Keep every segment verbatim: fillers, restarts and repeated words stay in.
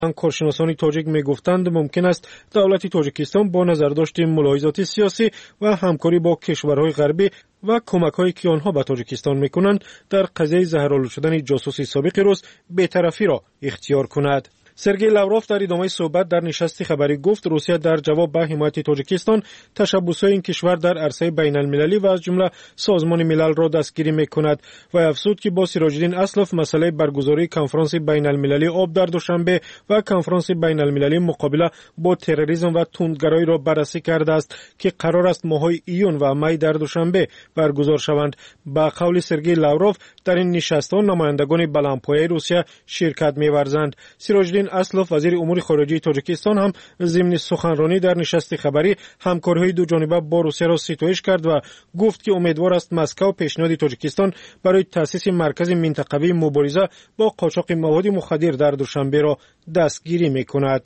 کارشناسان تاجیک میگفتند ممکن است دولت تاجیکستان با نظرداشت ملاحظات سیاسی و همکاری با کشورهای غربی و کمک‌هایی که آنها به تاجیکستان می‌کنند در قضیه زهرآلود شدن جاسوس سابق روس بی‌طرفی را اختیار کند. سرگئی لاوروف در ادامه صحبت در نشست خبری گفت روسیه در جواب به حمایت تاجیکستان تشبس‌های این کشور در عرصه بین‌المللی و از جمله سازمان ملل را دستگیری می‌کند و افزود که با سراج‌الدین اسلف مسئله برگزاری کنفرانس بین‌المللی آب در دوشنبه و کنفرانس بین‌المللی مقابله با تروریسم و تندگرایی را بررسی کرده است که قرار است ماه‌های ایون و می در دوشنبه برگزار شوند. با قول سرگئی لاوروف در این نشست‌ها نمایندگان بلندپایه روسیه شرکت می‌ورزند. سراج‌الدین اسلف وزیر امور خارجه تاجیکستان هم ضمن سخنرانی در نشست خبری همکاری‌های دو جانبه با روسیه را ستایش کرد و گفت که امیدوار است مسکو پیشنهاد تاجیکستان برای تأسیس مرکز منطقوی مبارزه با قاچاق مواد مخدر در دوشنبه را دستگیری می‌کند.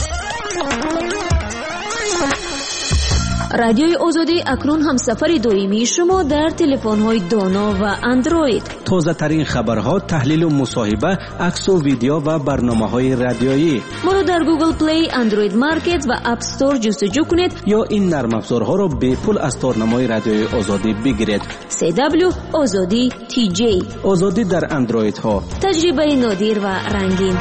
رادیوی آزادی اکنون هم سفر دائمی شما در تلفن‌های دانا و اندروید. تازه ترین خبرها، تحلیل و مصاحبه، عکس و ویدیو و برنامه‌های رادیویی. ما را در گوگل پلی، اندروید مارکت و اپ استور جستجو کنید یا این نرم افزارها را به پول از تارنمای رادیوی آزادی بگیرید. سی دبلیو آزادی تی جی. آزادی در اندروید ها. تجربه نادر و رنگین.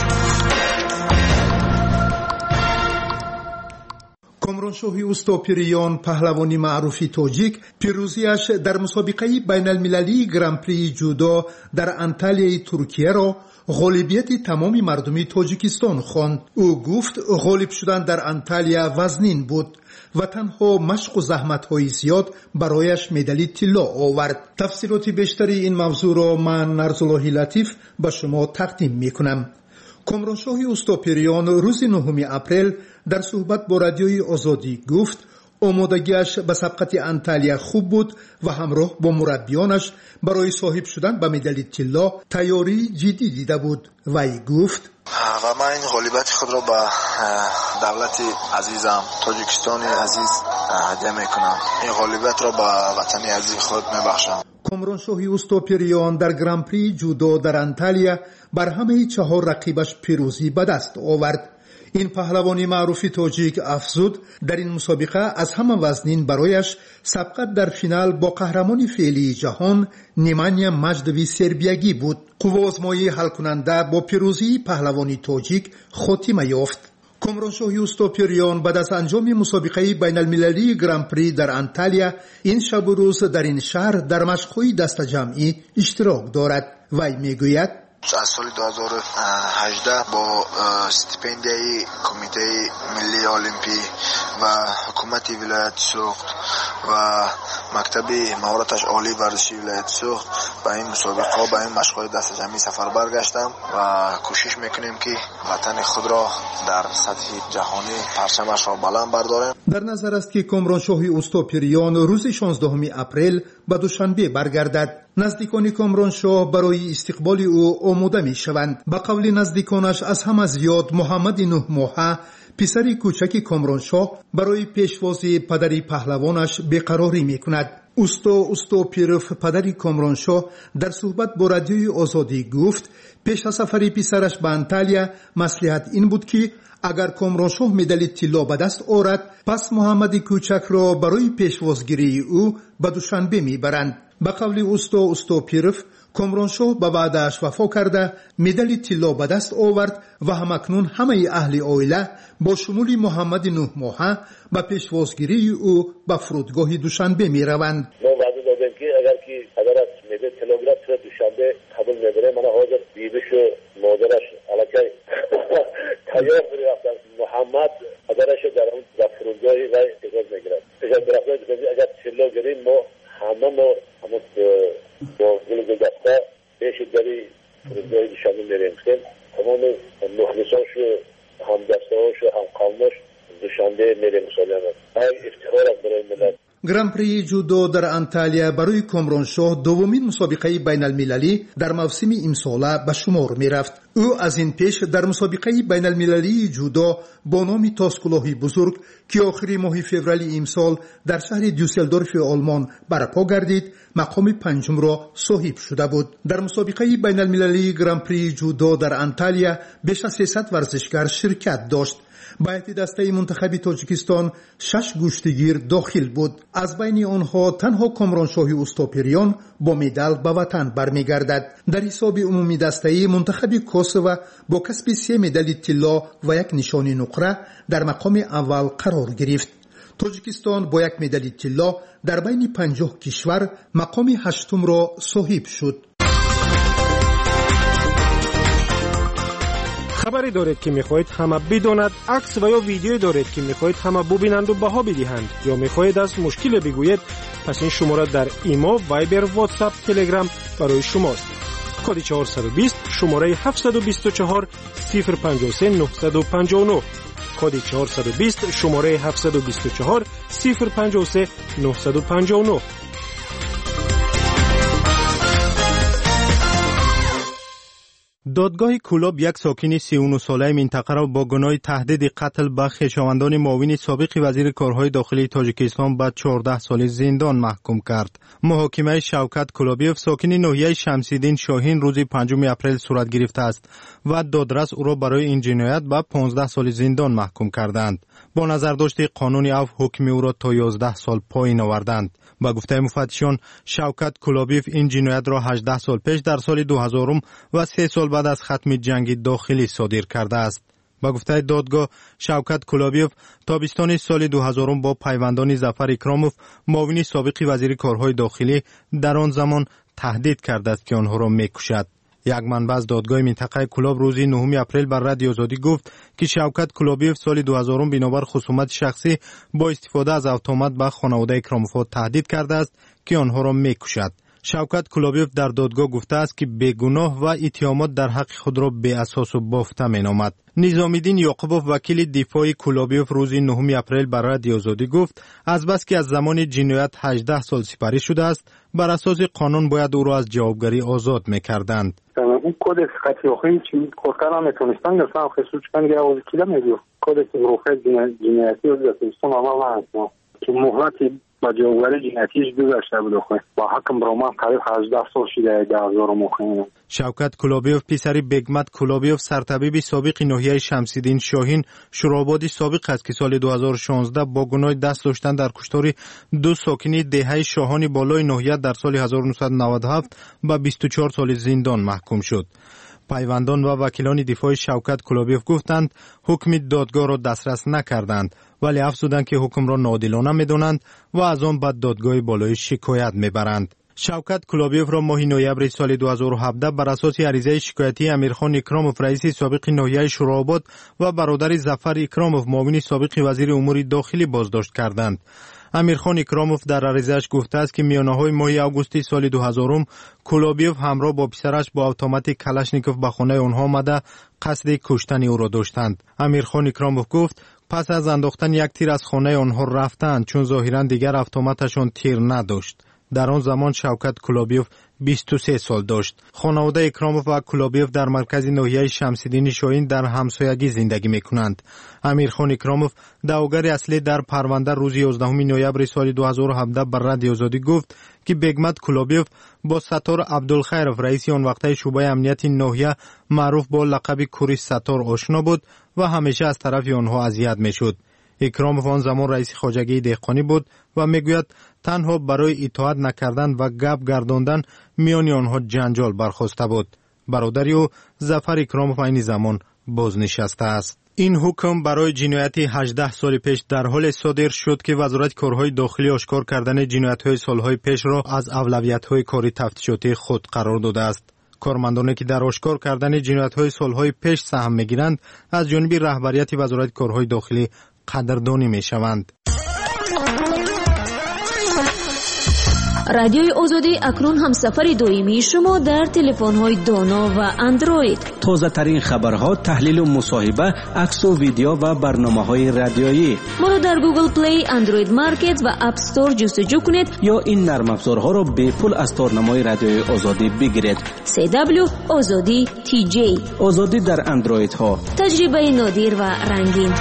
کامرانشاه اوستاپریان پهلوانی معروفی تاجیک پیروزیش در مسابقه بین المللی گران پری جودو در انتالیای ترکیه را غالبیت تمامی مردمی تاجیکستان خواند. او گفت غالب شدن در انتالیا وزنین بود و تنها مشق و زحمت‌های زیاد برایش مدال طلا آورد. تفسیرات بیشتری این موضوع را من نرزالله لطیف به شما تقدیم می‌کنم. کامرانشاه اوستاپریان روز نهم اپریل در صحبت با رادیوی آزادی گفت آمادگیش به سبقت انتالیا خوب بود و همراه با مربیانش برای صاحب شدن به مدال طلا تیاری جدی دیده بود. وی گفت و من این غالبیت خود را به دولت عزیزم تاجیکستان عزیز هدیه میکنم. این غالبیت را به وطن عزیز خود میبخشم. کامرانشاه اوستاپریان در گران پری جودو در انتالیا بر همه چهار رقیبش پیروزی به دست آورد. این پهلوانی معروفی تاجیک افزود در این مسابقه از همه وزنین برایش سبقت در فینال با قهرمان فعلی جهان نیمانیا مجدوی سربیگی بود. قوازمایی حل کننده با پیروزی پهلوانی تاجیک خاتمه یافت. کامرانشاه اوستاپریان بعد از انجام مسابقه بین المللی گران پری در انتالیا این شب و روز در این شهر در مشق‌های دست جمعی اشتراک دارد. وی میگوید از سال دو هزار و هجده با استیپندیای کمیته ملی المپی و حکومت ولایت سوخت و مکتب مهارتش عالی ورزشی ولایت سوخت با این مسابقه با این مشق‌های دست جمعی سفر برگشتم و کوشش میکنیم که وطن خود را در سطح جهانی پرچمش را بلند برداریم. در نظر است که کامرانشاه اوستاپریان روز شانزدهم اپریل به دوشنبه برگردد. نزدیکان کامرانشاه برای استقبال او آماده می شوند. به قول نزدیکانش از همه زیاد محمد نه ماهه پسر کوچک کامرانشاه برای پیشوازی پدری پهلوانش بیقراری می کند. اوستا اوستاپیروف پدری کامرانشاه در صحبت با رادیوی آزادی گفت پیش از سفر پسرش به انتالیا مصلحت این بود که اگر کامرانشاه مدال طلا به دست آورد پس محمد کوچک را برای پیشوازگیری او به دوشنبه میبرند. به قول اوستا اوستاپیروف کامرانشاه به وعده‌اش وفا کرده مدال طلا به دست آورد و همکنون همه اهل عائله با شمول محمد نه ماهه به پیشوازگیری او به فرودگاه دوشنبه میروند. ما وعده دادیم که اگر که اگر از مدال طلا گرفت دوشنبه قبول میبره. من حاضر بیبیش و مادرش الکی تیار بری رفتن. محمد پدرش در اون در فرودگاه و اجازه میگیرد. اجازه برفتن اگر طلا گریم ما همه ما همه با گل گلدسته پیش داری فرودگاه دوشنبه میریم که تمام مخلصانش و همدستهاش و همقوماش دوشنبه میریم مسالمه. ای افتخار است برای ملت. گرانپری جودو در انتالیا برای کامرانشاه دومین مسابقه بین المللی در موسم امساله به شمار می رفت. او از این پیش در مسابقه بین المللی جودو با نام تاسکلاهی بزرگ که آخر ماه فوریه امسال در شهر دیوسلدورف آلمان برپا گردید مقام پنجم را صاحب شده بود. در مسابقه بین المللی گرانپری جودو در انتالیا بیش از سیصد ورزشکار شرکت داشت. با دسته منتخب تاجیکستان شش گوشتگیر داخل بود. از بین آنها تنها کامرانشاه اوستاپریان با مدال به وطن برمیگردد. در حساب عمومی دسته منتخب کوسوو با کسب سه مدال طلا و یک نشان نقره در مقام اول قرار گرفت. تاجیکستان با یک مدال طلا در بین پنجاه کشور مقام هشتم را صاحب شد. خبری دارید که میخواهید همه بداند، عکس و یا ویدیویی دارید که میخواهید همه ببینند و بها بدهند، یا میخواهید از مشکل بگویید، پس این شماره در ایما، وایبر، واتساپ، تلگرام برای شماست. کد چهارصد و بیست شماره هفتصد و بیست و چهار صفر پنجاه و سه نهصد و پنجاه و نه. کد چهارصد و بیست شماره هفتصد و بیست و چهار صفر پنجاه و سه نهصد و پنجاه و نه. دادگاه کلاب یک ساکن سی و نه ساله منطقه را با گناه تهدید قتل به خویشاوندان معاون سابق وزیر کارهای داخلی تاجیکستان به چهارده سال زندان محکوم کرد. محاکمه شوکت کلابیف ساکن ناحیه شمس‌الدین شاهین روز پنجم اپریل صورت گرفته است و دادرس او را برای این جنایت به پانزده سال زندان محکوم کردند. با نظرداشت قانون عفو حکم او را تا یازده سال پایین آوردند. با گفته مفتشان شوکت کلابیف این جنایت را هجده سال پیش در سال دو هزار و سه سال بعد از ختم جنگ داخلی صادر کرده است. با گفته دادگاه شوکت کلابیف تابستان سال دو هزار با پیوندان ظفر اکراموف معاون سابق وزیر کارهای داخلی در آن زمان تهدید کرده است که آنها را میکشد. یک منبع از دادگاه منطقه کلاب روز نهم اپریل بر رادیو آزادی گفت که شوکت کلابیف سال دو هزار بنابر خصومت شخصی با استفاده از اتومات به خانواده اکراموف تهدید کرده است که آنها را میکشد. شوکت کلابیف در دادگاه گفته است که بیگناه و اتهامات در حق خود را بی اساس و بافته مینامد. نظامیدین یعقوبوف وکیل دفاع کلابیف روز نهم اپریل بر رادیو آزادی گفت از بس که از زمان جنایت هجده سال سپری شده است بر اساس قانون باید او را از جوابگری آزاد میکردند. این کودکس قطعی چی کورتانا میتونستن گفتن خصوص کنن یا وکیل میگو کودکس روخه جنایتی و دستون عمل نکنه که مهلتی با جوابگری جنایتیش گذشته بود خو با حکم رومان قریب هجده سال شده در هزار مخینه. شوکت کلابیف پسری بیگمت کلابیف سرطبیب سابق ناحیه شمس‌الدین شاهین شورابادی سابق است که سال دو هزار و شانزده با گناه دست داشتن در کشتار دو ساکن دهه شاهان بالای ناحیه در سال هزار و نهصد و نود و هفت با بیست و چهار سال زندان محکوم شد. پیوندان و وکیلان دفاع شوکت کلابیف گفتند حکم دادگاه را دسترس نکردند ولی افزودند که حکم را ناعادلانه می‌دانند و از آن بعد دادگاه بالای شکایت می‌برند. شوکت کلابیف را ماه نوامبر سال دو هزار و هفده بر اساس عریضه شکایتی امیرخان اکراموف رئیس سابق ناحیه شوراباد و برادر ظفر اکراموف معاون سابق وزیر امور داخلی بازداشت کردند. امیرخان اکراموف در عریضه‌اش گفته است که میانه‌های ماه آگوست سال دو هزار کلابیف همراه با پسرش با اتومات کلاشنیکوف به خانه آنها آمده قصد کشتن او را داشتند. امیرخان اکراموف گفت پس از انداختن یک تیر از خانه آنها رفتند چون ظاهراً دیگر اتوماتشان تیر نداشت. در آن زمان شوکت کلابیف بیست و سه سال داشت. خانواده اکراموف و کلابیف در مرکز ناحیه شمس‌الدین شاهین در همسایگی زندگی می‌کنند. امیرخان اکراموف دعواگر اصلی در پرونده روز یازدهم نوامبر سال دو هزار و هفده بر رادیو آزادی گفت که بیگمت کلابیف با ستار عبدالخیرов رئیس آن وقته شعبه امنیت ناحیه معروف با لقب کوری ستار آشنا بود و همیشه از طرف آنها اذیت می‌شد. اکراموف آن زمان رئیس خواجگی دهقانی بود و میگوید تنها برای اطاعت نکردن و گپ گرداندن میان آنها جنجال برخاسته بود. برادر او ظفر اکراموف این زمان بازنشسته است. این حکم برای جنایت هجده سال پیش در حال صادر شد که وزارت کارهای داخلی آشکار کردن جنایت‌های سالهای پیش را از اولویت‌های کاری تفتیشاتی خود قرار داده است. کارمندانی که در آشکار کردن جنایت‌های سالهای پیش سهم می‌گیرند از جانب رهبریت وزارت کارهای داخلی قدردانی می‌شوند. رادیوی آزادی اکنون همسفر دائمی شما در تلفن‌های دانا و اندروید. تازه ترین خبرها، تحلیل و مصاحبه، عکس و ویدیو و برنامه‌های رادیویی. ما را در گوگل پلی، اندروید مارکت و اپ استور جستجو کنید یا این نرم افزارها را به پول از تارنمای رادیوی آزادی بگیرید. سی دبلیو آزادی تی جی. آزادی در اندروید ها. تجربه نادر و رنگین.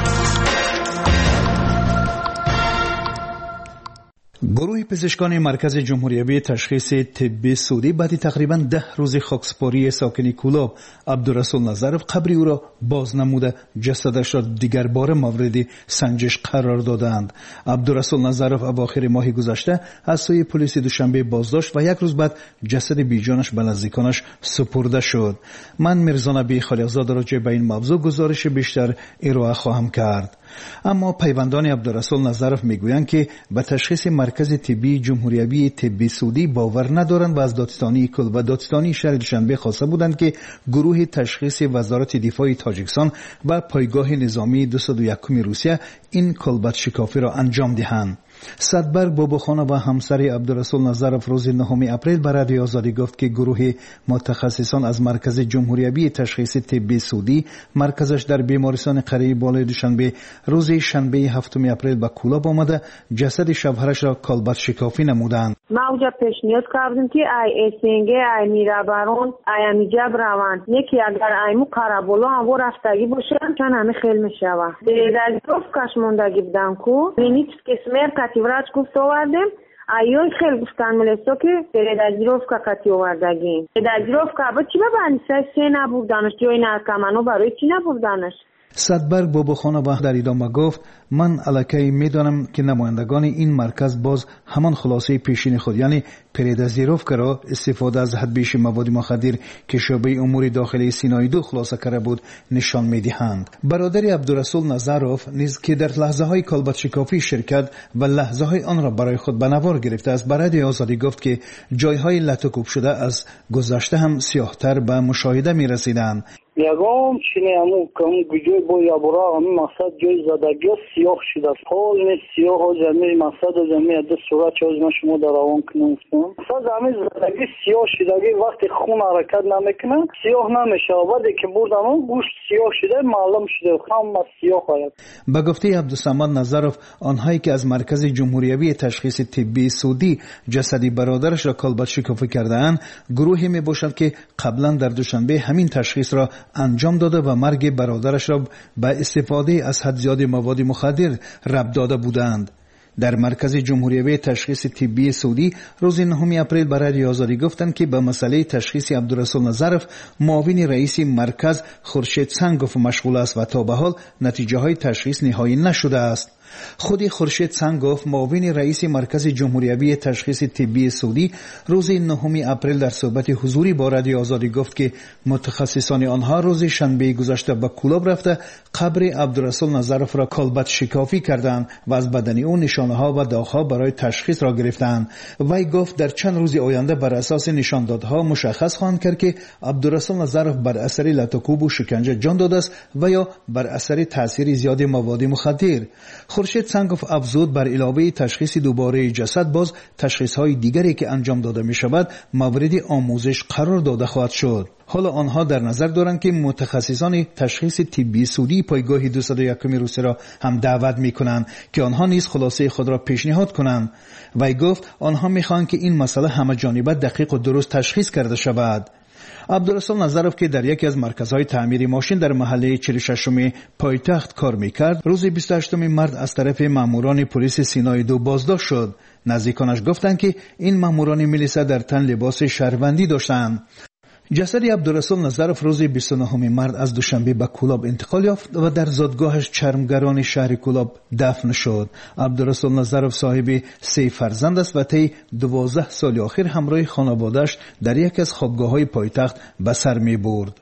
گروه پزشکان مرکز جمهوری تشخیص طبی سعودی بعد تقریبا ده روز خاکسپاری ساکن کولاب عبدالرسول نظرف قبر او را باز نموده جسدش را دیگر بار مورد سنجش قرار دادند. عبدالرسول نظرف اواخر ماه گذشته از سوی پلیس دوشنبه بازداشت و یک روز بعد جسد بیجانش به نزدیکانش سپرده شد. من میرزا نبی خالقزاد راجع به این موضوع گزارش بیشتر ارائه خواهم کرد. اما پیوندان عبدالرسول نظرف میگویند که به تشخیص مرکز طبی جمهوری طبی سعودی باور ندارند و از دادستانی کل و دادستانی شهر دوشنبه خواسته بودند که گروه تشخیص وزارت دفاع تاجیکستان و پایگاه نظامی دویست و یک روسیه این کلبد شکافی را انجام دهند. صدبرگ باباخانه و همسر عبدالرسول نظرف روز نهم اپریل به رادیو آزادی گفت که گروه متخصصان از مرکز جمهوری تشخیص طبی سعودی مرکزش در بیمارستان قریه بالای دوشنبه روز شنبه هفتم اپریل به کولاب آمده جسد شوهرش را کالبد شکافی نمودند. ما اونجا پیشنهاد کردیم که ای اسنگه ای میرابرون ای امیجاب روان یکی اگر ایمو قرابولا هم و رفتگی باشه چون همه خیلی میشوه در گفت کش موندگی بدن کو نیت کسمر کاتیوراج گفت آوردیم ایوی خیلی گفتن ملسو که پریدازیروف که کاتی آوردگیم پریدازیروف که با چی ببانی سه نبودنش جوی نرکمانو برای چی نبودنش. صدبرگ باباخانه و در ادامه گفت من الکی میدانم که نمایندگان این مرکز باز همان خلاصه پیشین خود یعنی پریدازیروفکا را استفاده از حد بیش مواد مخدر که شعبه امور داخلی سینای دو خلاصه کرده بود نشان میدهند. برادر عبدالرسول نظرف نیز که در لحظه های کالبد شکافی شرکت و لحظه های آن را برای خود به نوار گرفته است به رادیو آزادی گفت که جای های لطوکوب شده از گذشته هم سیاهتر به مشاهده می رسیدند. ягон чиниаму кам гуҷои бо ябора ами мақсад ҷои задагиё сиёҳ шудааст ҳолни сиёҳо ҷами мақсаду ҷами ада сурат чозма шумо дар равон кунуфтам мақсад ами задаги сиёҳ шудаги вақти хун ҳаракат намекуна сиёҳ намешава баъде ки бурдам гӯшт сиёҳ шуда маълум шуда ҳама сиёҳ аст. ба гуфтаи абдусамад назаров онҳое ки аз маркази ҷумҳуриявии ташхиси тиббии судӣ ҷасади бародарашро колбад шикофӣ кардаанд гурӯҳе мебошад ки қаблан дар душанбе ҳамин ташхисро انجام داده و مرگ برادرش را به استفاده از حد زیاد مواد مخدر ربط داده بودند. در مرکز جمهوری تشخیص طبی سعودی روز نهم اپریل به رادیو آزادی گفتند که به مسئله تشخیص عبدالرسول نظرف معاون رئیس مرکز خورشید سنگوف مشغول است و تا به حال نتیجه های تشخیص نهایی نشده است. خود خورشید سنگوف معاون رئیس مرکز جمهوری تشخیص طبی سعودی روز نهم اپریل در صحبت حضوری با رادیو آزادی گفت که متخصصان آنها روز شنبه گذشته به کولاب رفته قبر عبدالرسول نظرف را کالبد شکافی کردند و از بدن او نشانه ها و داغ‌ها برای تشخیص را گرفتند. وی گفت در چند روز آینده بر اساس نشاندادها مشخص خواهند کرد که عبدالرسول نظرف بر اثر لطوکوب و شکنجه جان داده است و یا بر اثر تاثیر زیاد مواد مخدر. خورشید سنگوف افزود بر علاوه تشخیص دوباره جسد باز تشخیص های دیگری که انجام داده می شود مورد آموزش قرار داده خواهد شد. حالا آنها در نظر دارند که متخصصان تشخیص طبی سعودی پایگاه دویست و یک روسیه را هم دعوت می کنند که آنها نیز خلاصه خود را پیشنهاد کنند. وی گفت آنها می خواهند که این مسئله همه جانبه دقیق و درست تشخیص کرده شود. عبدالرسول نظرف که در یکی از مرکزهای تعمیر ماشین در محله چهل و ششم پایتخت کار میکرد روز بیست و هشتم مارس از طرف ماموران پلیس سینای دو بازداشت شد. نزدیکانش گفتند که این ماموران میلیسا در تن لباس شهروندی داشتند. جسد عبدالرسول نظرف روز بیست و نهم مارس از دوشنبه به کولاب انتقال یافت و در زادگاهش چرمگران شهر کولاب دفن شد. عبدالرسول نظرف صاحب سه فرزند است و طی دوازده سال آخر همراه خانواده‌اش در یکی از خوابگاه‌های پایتخت به سر می‌برد.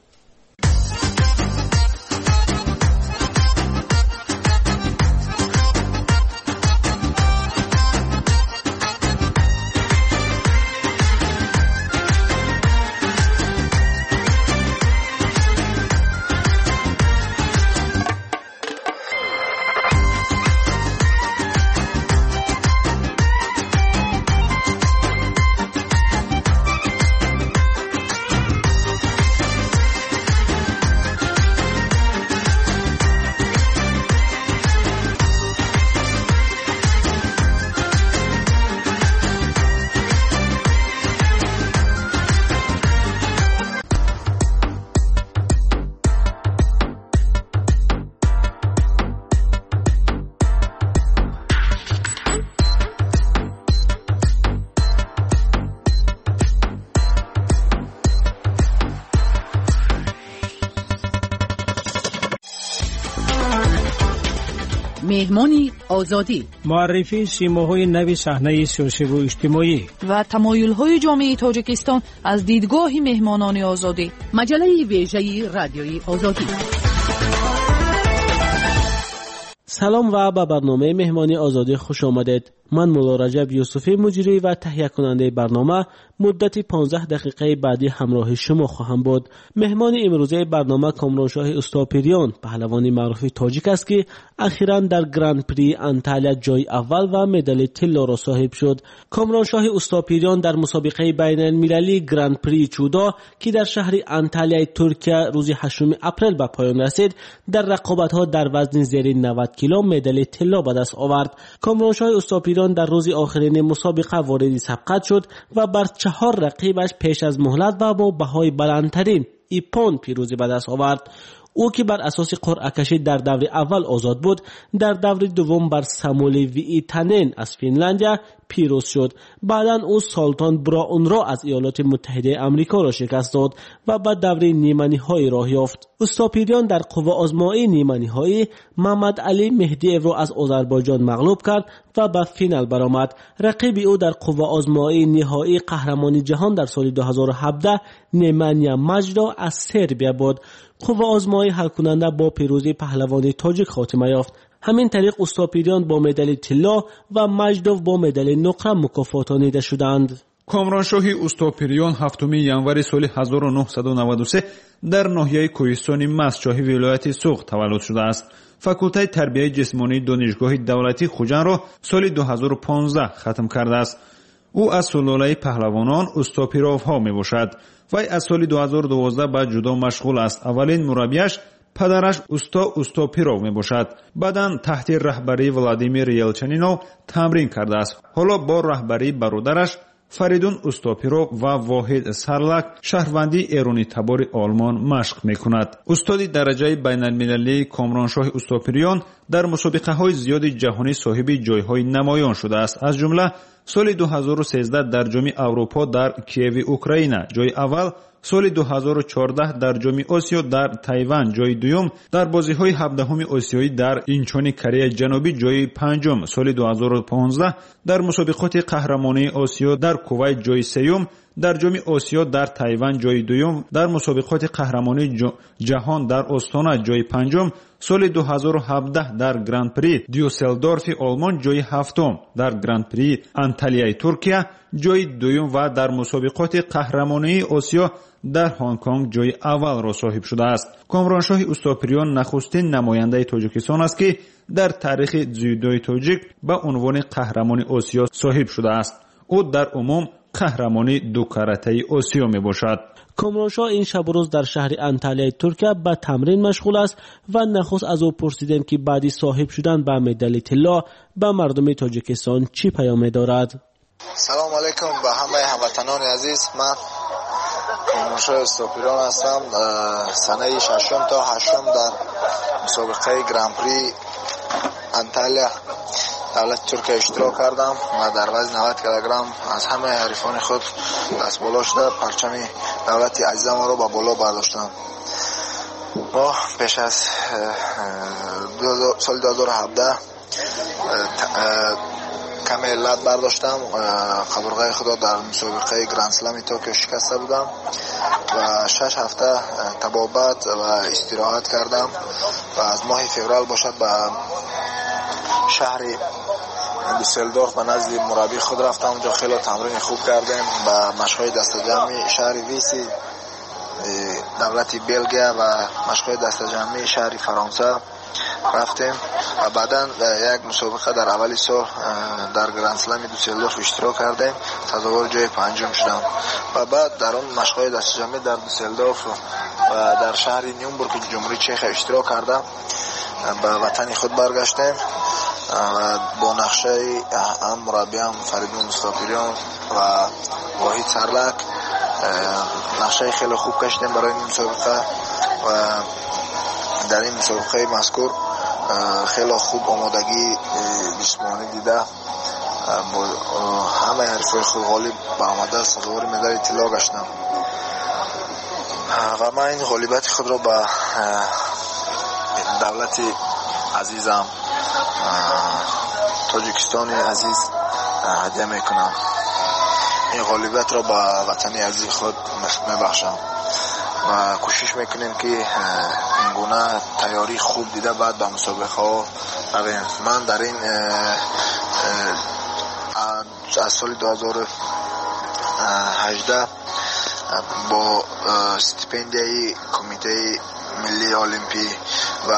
مهمانی آزادی، معرفی سیماهای نوی صحنه سیاسی و اجتماعی و تمایل‌های جامعه تاجیکستان از دیدگاه مهمانان آزادی. مجله ویژه رادیوی آزادی. سلام و به برنامه مهمانی آزادی خوش آمدید. من مولا رجب یوسفی مجری و تهیه کننده برنامه مدت پانزده دقیقه بعدی همراه شما خواهم بود. مهمان امروزه برنامه کامرانشاه استاپریان، پهلوانی معروف تاجیک است که اخیراً در گراند پری انتالیا جای اول و مدال طلا را صاحب شد. کامرانشاه استاپریان در مسابقه بین المللی گراند پری چودا که در شهر انتالیا ترکیه روز هشتم اپریل به پایان رسید، در رقابت‌ها در وزن زیر نود کیلو مدال طلا به دست آورد. کامرانشاه استاپریان در روز آخرین مسابقه وارد سبقت شد و بر چهار رقیبش پیش از مهلت و با بهای بلندترین ایپون پیروزی به دست آورد. او که بر اساس قرعه کشی در دور اول آزاد بود، در دور دوم بر ساموئل ویتانن از فنلندیا پیروز شد. بعداً او سالتان براون را از ایالات متحده آمریکا را شکست داد و به دور نیمه‌نهایی راه یافت. استاپریان در قوه آزمایی نیمه‌نهایی محمد علی مهدی را از آذربایجان مغلوب کرد و به فینال برآمد. رقیب او در قوه آزمایی نهایی قهرمانی جهان در سال دو هزار و هفده نیمانیا ماجدا از سربیا بود. قوه آزمایی حل کننده با پیروزی پهلوانی تاجیک خاتمه یافت. همین طریق استاپریان با مدال طلا و ماجدوف با مدال نقره مکافاتانیده شدند. کامرانشاهی استاپریان هفتم январи سال هزار و نهصد و نود و سه در ناحیه کوهستان مسچاهی ولایت سوغ تولد شده است. فاکولته تربیت جسمانی دانشگاه دولتی خوجند را سال دو هزار و پانزده ختم کرده است. او از سلاله پهلوانان استاپیروف ها می باشد. وی از سال دو هزار و دوازده به جودو مشغول است. اولین مربیش پدرش استا استاپیروف می باشد. بعداً تحت رهبری ولادیمیر یلچنینو تمرین کرده است. حالا با رهبری برادرش فریدون استاپیروف و واحد سرلک شهروندی ایرانی تبار آلمان مشق می کند. استاد درجه بین المللی کامرانشاه استاپریان در مسابقه های زیاد جهانی صاحب جایهای نمایان شده است. از جمله سال دو هزار و سیزده در جام اروپا در کیف اوکراین جای اول، سال دو هزار و چهارده در جام آسیا در تایوان جای دوم، در بازی‌های هفدهم آسیایی در اینچون کره جنوبی جای پنجم، سال دو هزار و پانزده در مسابقات قهرمانی آسیا در کویت جای سوم، در جام آسیا در تایوان جای دوم، در مسابقات قهرمانی جهان در استانا جای پنجم، سال دو هزار و هفده در گراند پری دیوسلدورف آلمان جای هفتم، در گراند پری انتالیا ترکیه جای دوم و در مسابقات قهرمانی آسیا در هنگ کنگ جای اول را صاحب شده است. کامرانشاه استاپریان نخستین نماینده تاجیکستان است که در تاریخ جودوی تاجیک به عنوان قهرمان آسیا صاحب شده است. او در عموم قهرمانی دو کاراته آسیا می باشد. کامرانشاه این شب و روز در شهر انتالیا ترکیه به تمرین مشغول است و نخست از او پرسیدیم که بعدی صاحب شدن به مدال طلا به مردم تاجیکستان چی پیام دارد. سلام علیکم به همه هموطنان عزیز. من کامرانشاه استاپریان هستم. سنه ششم تا هشتم در مسابقه گراند پری انتالیا دولت ترکیه اشتراک کردم و در وزن نود کیلوگرم از همه حریفان خود دست بالا شده پرچم دولت عزیزم را به بالا برداشتم. ما پیش از سال دو هزار و هفده کم علت برداشتم. قبرغه خدا در مسابقه گراند اسلم توکیو شکسته بودم و شش هفته تبابت و استراحت کردم و از ماه فوریه باشد به شهر دیوسلدورف به نزد مربی خود رفتم. اونجا خیلی تمرین خوب کردیم و مشق‌های دست جمعی شهر ویسی دولت بلژیا و مشق‌های دست جمعی شهر فرانسه رفتیم و بعدا یک مسابقه در اولی سال در گراند اسلم دیوسلدورف اشتراک کردیم. سزاوار جای پنجم شدم و بعد در اون مشق‌های دست جمعی در دیوسلدورف و در شهر نیومبورگ جمهوری چک اشتراک کردم. به وطن خود برگشتیم و با نقشه هم مربیم فریدون استاپریان و واحد سرلک نقشه خیلی خوب کشیدیم برای این مسابقه و در این مسابقه مذکور خیلی خوب آمادگی جسمانی دیده با همه حریفای خود غالب به آمده سزاوار مدال طلا گشتم و من این غالبیت خود را به دولت عزیزم تاجیکستان عزیز هدیه میکنم. این غالبیت را به وطن عزیز خود میبخشم و کوشش میکنیم که این گونه تیاری خوب دیده بعد به مسابقه ها رویم. من در این از سال دو هزار و هجده با استیپندیای کمیته ملی المپی و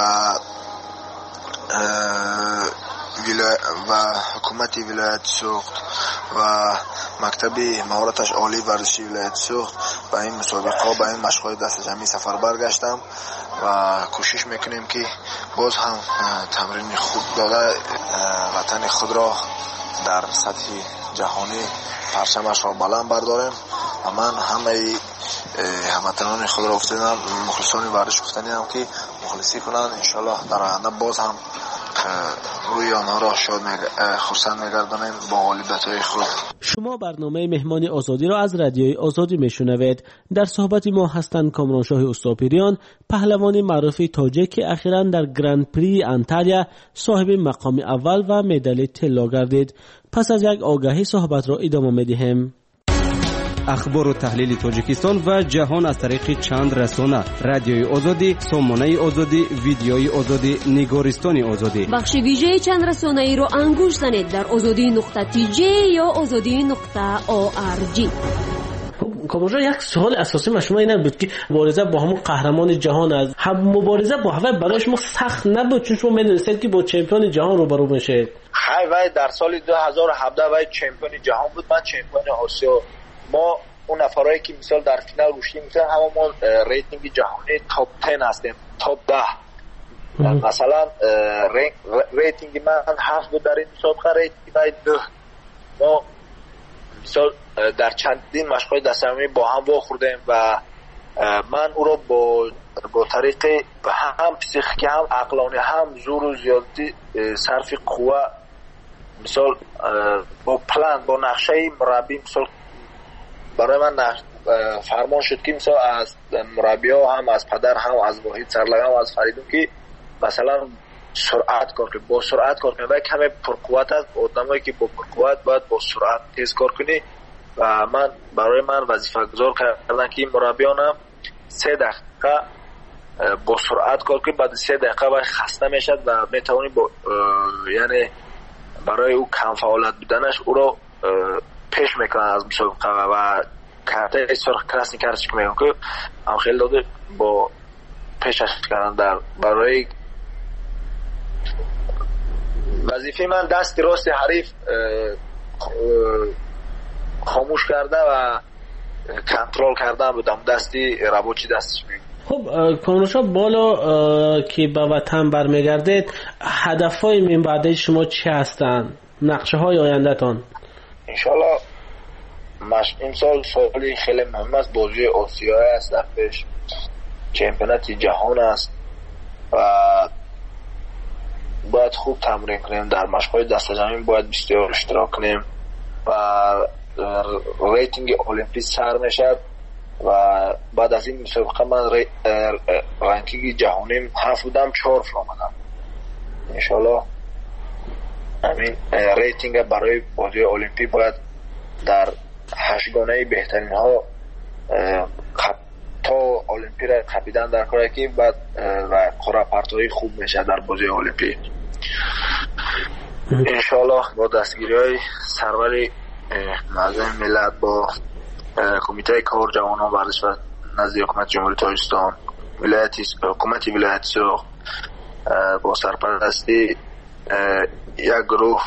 و حکومت ولایت سوخت و مکتب مهارتش عالی ورزشی ولایت سوخت به این مسابقه به این مشق‌های دست جمعی سفر برگشتم و کوشش میکنیم که باز هم تمرین خوب داده وطن خود را در سطح جهانی پرچمش را بلند برداریم و من همه هموطنان خود را افتادم مخلصان ورزش گفتنیم که مخلصی کنند. انشالله در آینده باز هم روی آنها را شاد خرسند می‌گردانیم با غالبیت‌های خود. شما برنامه مهمان آزادی را از رادیوی آزادی میشنوید. در صحبت ما هستند کامرانشاه استوپیریان، پهلوان معروف تاجیک که اخیراً در گرند پری انتالیا صاحب مقام اول و مدال طلا گردید. پس از یک آگاهی صحبت را ادامه می‌دهیم. اخبار و تحلیل تاجیکستان و جهان از طریق چند رسانه: رادیوی آزادی، سامانه آزادی، ویدیوی آزادی، نگارستان آزادی. بخش ویژه چند رسانه ای رو انگوش زنید در آزادی نقطه تی جی یا آزادی نقطه او آر جی. کامرانشاه، یک سوال اساسی ما شما اینه بود که مبارزه با همون قهرمان جهان است. هم مبارزه با هوا برای شما سخت نبود چون شما می‌دونید که با چمپیون جهان روبرو میشه؟ های وای در سال دو هزار و هفده وای چمپیون جهان بود، من چمپیون آسیا. ما اون نفرایی که مثال در فینال گشتیم مثلا همون ریتینگ جهانی تاپ ده هستیم، تاپ ده. مثلا ریتینگ من هفت بود در این مسابقه، ریتینگ من نه. ما مثال در چندین مشق‌های دست‌جمعی با هم واخوردیم و من او رو با با طریق هم پسیخیکی هم عقلانی هم زور و زیادتی صرف قوه مثال با پلان با نقشه مربی مثال برای من فرمان شد که مثلا از مربی ها هم از پدر هم از واحد سرلگم هم از فریدون که مثلا سرعت کار کنی، با سرعت کار کنی و کمی پرقوت است. آدمایی که با پرقوت باید با سرعت تیز کار کنی و من برای من وظیفه گذار کردن که این مربیان هم سه دقیقه با سرعت کار کنی، بعد سه دقیقه باید خسته میشد و میتوانی با یعنی برای او کم فعالیت بودنش او رو پیش میکنن از مسابقه و کارت سرخ کراسنی کارش که میگن که هم خیلی داده با پیشش کردن در برای وظیفه من دست راست حریف خاموش کرده و کنترل کردن بودم، دستی ربوچی دستش میگن. خب کامرانشاه، بالا که به وطن برمیگردید هدفهای من بعد شما چی هستند؟ نقشه های آینده تان؟ انشالله مش این سال سالی خیلی مهم است. بازی آسیایی است، در پیش چمپیونات جهان است و باید خوب تمرین کنیم. در مشق‌های دست جمعی باید بسیار اشتراک کنیم و ریتینگ المپی سر میشد و بعد از این مسابقه من رنکینگ جهانی هفت بودم، چهار آمدم. انشالله همین ریتینگ برای بازی المپی باید در هشتگانه بهترین ها تا المپی را خپیدن در کاری که بعد و قرعه پرتایی خوب میشه در بازی المپی. انشالله با دستگیری های سرور معظم ملت با کمیته کار جوانان ورزش و نزد حکومت جمهوری تاجیکستان، ولایت حکومت ولایت سوخت با سرپرستی یک گروه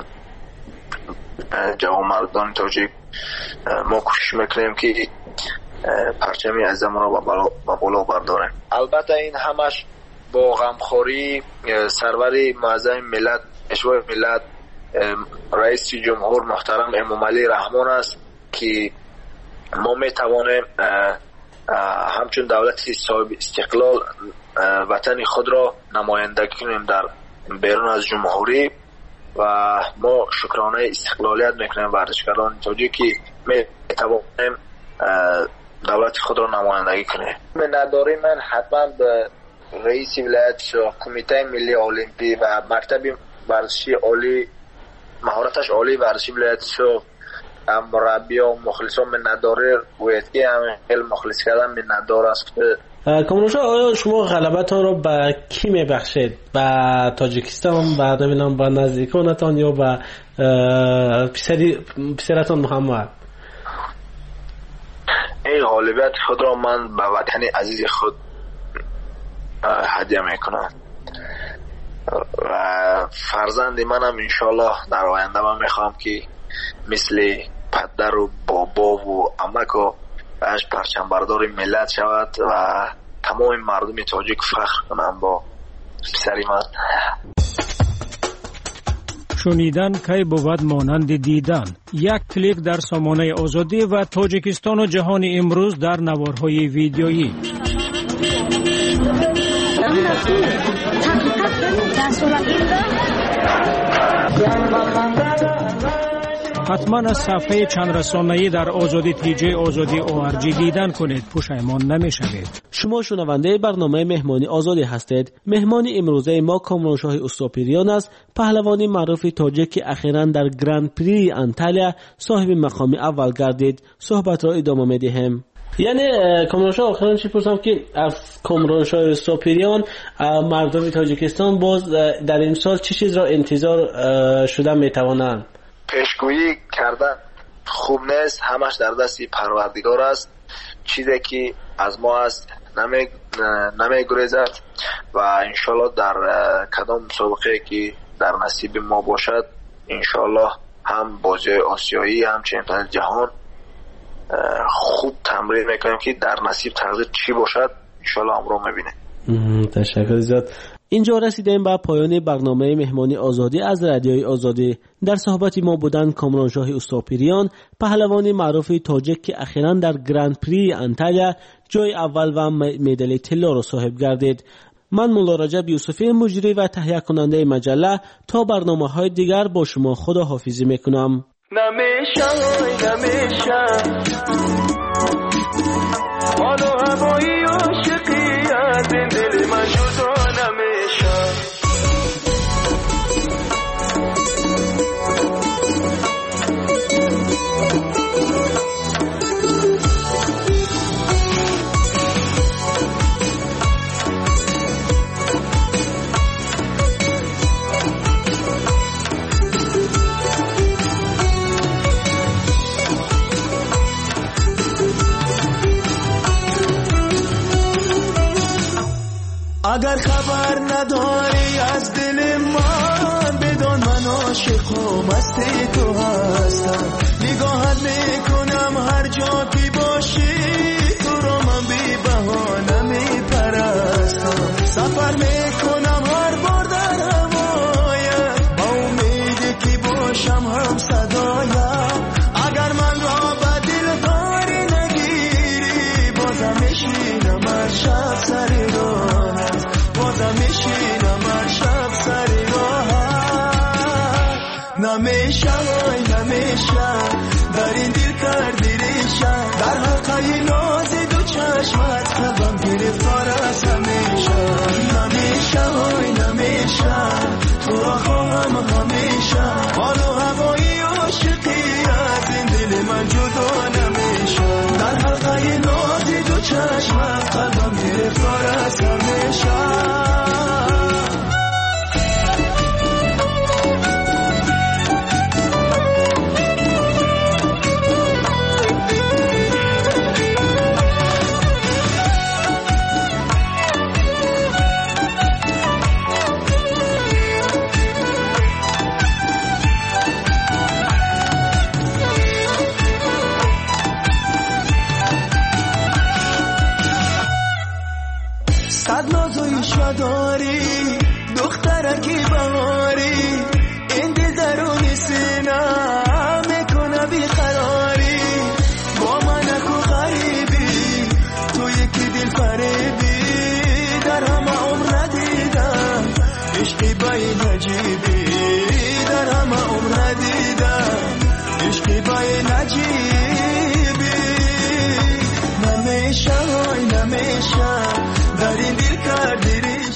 جوان مردان تاجیک ما کوشش میکنیم که پرچمی عزیزمون رو با بالا برداریم. البته این همش با غمخوری سرور معظم ملت اشوای ملت رئیس جمهور محترم امام علی رحمان است که ما میتوانیم همچون دولتی صاحب استقلال وطن خود را نمایندگی کنیم در بیرون از جمهوری و ما شکرانه استقلالیت میکنیم ورزشکاران تاجیکی میتوانیم دولت خود را نمایندگی کنیم. من نداری من حتما به رئیس ولایت سوخت، کمیته ملی المپی و مکتب ورزشی عالی مهارتش عالی ورزشی ولایت سوخت، مربی و مخلصان منتداره ویدگی هم خیلی مخلص کردن منتدار است. کامرانشاه، آیا شما غلبتان را به کی میبخشید؟ به تاجیکستان، به نمیدونم به نزدیکانتان یا به پسری پسرتان محمد؟ این غالبیت خود را من به وطن عزیز خود هدیه میکنم و فرزند منم انشالله در آینده من میخوام که مثل پدر و بابا و عمک و اش پرچم بردار ملت شود و تمام مردم تاجیک فخر کنم با پسری من. شنیدن کی بود مانند دیدن. یک کلیک در سامانه آزادی و تاجیکستان و جهان امروز در نوارهای ویدیویی. حتما از صفحه چند رسانه‌ای در آزادی تیجی آزادی او آر جی دیدن کنید، پشیمان نمی‌شوید. شما شنونده برنامه مهمانی آزادی هستید. مهمان امروزه ما کامرانشاه اوستاپیریان است، پهلوانی معروف تاجیک که اخیراً در گرند پری انتالیا صاحب مقام اول گردید. صحبت را ادامه می‌دهیم. یعنی کامرانشاه، آخرین چی پرسم که از کامرانشاه اوستاپیریان مردم تاجیکستان باز در این سال چه چیز را انتظار شده می‌توانند؟ پیشگویی کردن خوب نیست، همش در دست پروردگار است. چیزی که از ما است نمی نمی گریزد و انشالله در کدام مسابقه که در نصیب ما باشد انشالله هم بازی آسیایی هم چمپیونات جهان خوب تمرین میکنیم که در نصیب تقدیر چی باشد انشالله هم رو میبینه. تشکر زیاد. اینجا رسیدیم به پایان برنامه مهمانی آزادی از رادیوی آزادی. در صحبتی ما بودن کامرانشاه اوستاپیریان، پهلوانی معروف تاجیک که اخیراً در گرند پری انتالیا جای اول و مدال طلا را صاحب گردید. من مولا رجب یوسفی، مجری و تهیه کننده مجله، تا برنامه‌های دیگر با شما خداحافظی میکنم. نمیشه نمیشه حالا هوایی عاشقیت دل من جدا نمیشه. اگر خبر نداری از دل من بدون من عاشق و مست تو هستم. نگاهت میکنم هر جا که باشی، تو رو من بی بهانه میپرستم. سفر میکنم هر بار در هوایت، با امیدی که باشم هم صدایت. اگر من را به دل داری نگیری، بازم میشینم هر شب سر راهت، بازم میشینم هر شب سر راهت. نمیشه وای نمیشه در این دل کردی ریشه، در حلقه ناز دو چشمت قلبم گرفتار از همیشه. نمیشه وای نمیشه تو را خواهم همیشه، حالو هوایی عاشقی از این دل من جدا نمیشه. در حلقه ناز دو چشمت قلبم گرفتار از همیشه. داری دخترکی بهاری، این دل درونی سینه میکنه بیقراری. با من اکو غریبی تو یکی دل فریبی، در همه عمر ندیدم عشقی بای نجیبی. در همه عمر ندیدم عشقی بای نجیبی. نمیشه وای نمیشه در این دل کردی